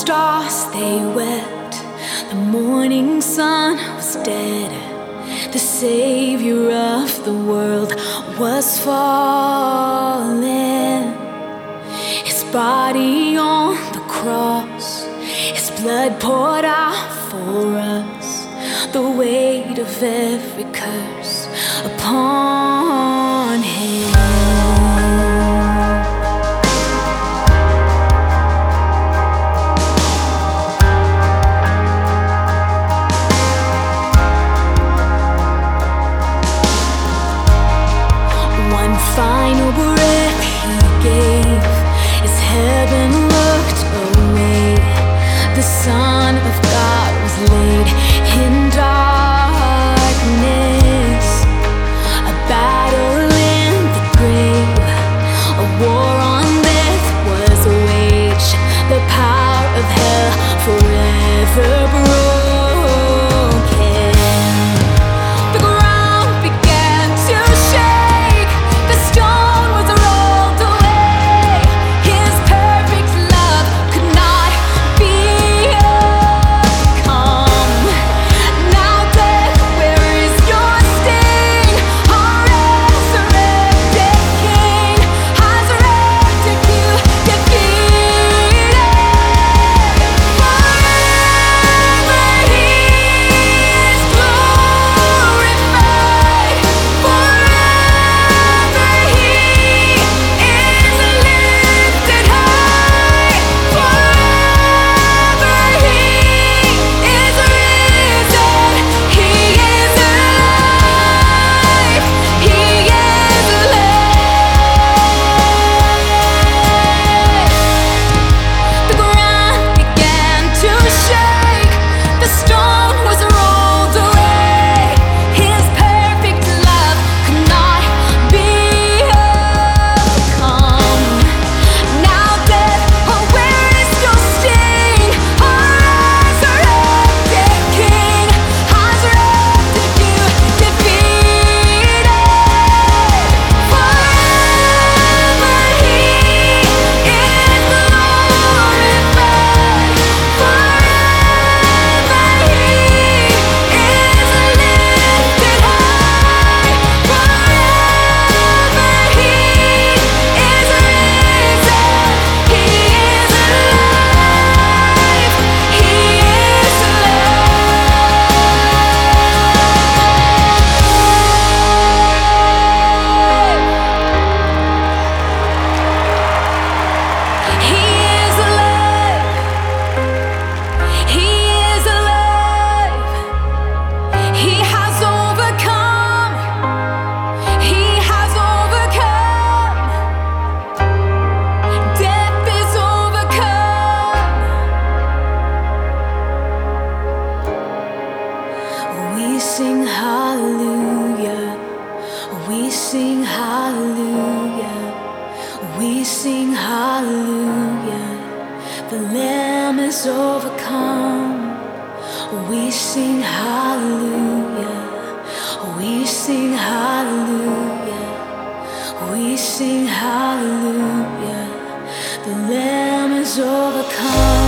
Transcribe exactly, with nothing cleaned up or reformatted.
stars, they wept. The morning sun was dead. The savior of the world was falling. His body on the cross, his blood poured out for us. The weight of every curse upon him. Final breath he gave as heaven looked away. The Son of God was laid in darkness. A battle in the grave, a war on death was waged. The power of hell forever broken. We sing hallelujah, we sing hallelujah, we sing hallelujah. The Lamb is overcome. We sing hallelujah, we sing hallelujah, we sing hallelujah. The Lamb is overcome.